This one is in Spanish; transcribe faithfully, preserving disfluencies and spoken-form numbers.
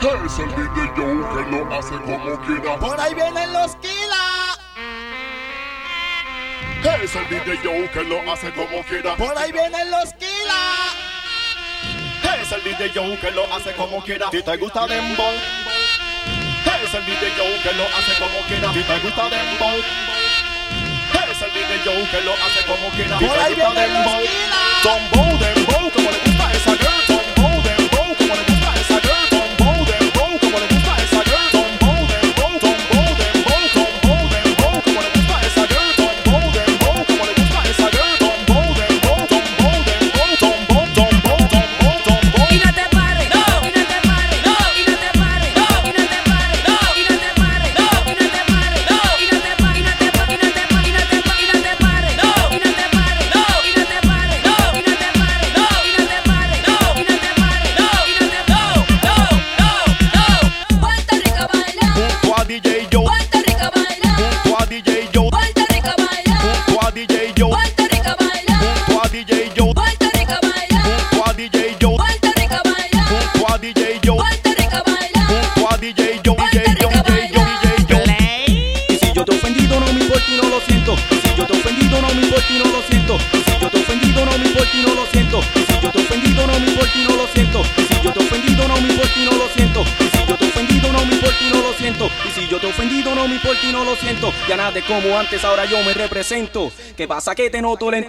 Es el D J Joe que lo hace como quiera. Por ahí vienen los Kila. Es el D J Joe que lo hace como quiera. Por ahí vienen los Kila. Es el D J Joe que lo hace como quiera. Si te gusta Dembow. Es el D J Joe que lo hace como quiera. Si te gusta Dembow. Es el D J Joe que lo hace como quiera. Si Por ahí te gusta vienen los Dembow. Kila. Dembow, Dembow, como le gusta esa girl. Dembow, Dembow, como le gusta esa girl. Dembow, Dembow, como le gusta esa girl. Dembow, Dembow, Dembow, Dembow, Dembow, Dembow, como le gusta esa girl. Dembow, Dembow, como le gusta esa girl. Dembow, Dembow, Dembow, Dembow, Dembow, Dembow, Dembow, Dembow. Y no te pares, no, y no te pares, no, y no te pares, no, y no te pares, no, y no te pares, no, y no te pares, no, y no te pares, y no te pares, y no te pares, y no te pares, y no te pares, no, y no te pares, no, y no te pares, no, y no te pares, no, y no te pares, no, y no te pares, no, y no te pares, no, Junto a D J Joe. Puerto Rico baila. Junto a D J Joe. Puerto Rico baila. Junto a D J Joe. Puerto Rico baila. Junto a D J Joe. Puerto Rico Junto a D J Joe. baila. D J Joe. Y si yo te he ofendido no me importa y no lo siento. Y si yo te he ofendido no me importa y no lo siento. Y si yo te he ofendido no me importa y no lo siento. Y si yo te he ofendido no me importa y no lo siento. Y si yo te he ofendido no me importa y no lo siento. Y si yo te he ofendido no me importa y no lo siento. Y si yo te he ofendido no me importa y no lo siento. Ya nada es como antes, ahora yo me represento. ¿Qué pasa que te noto lento?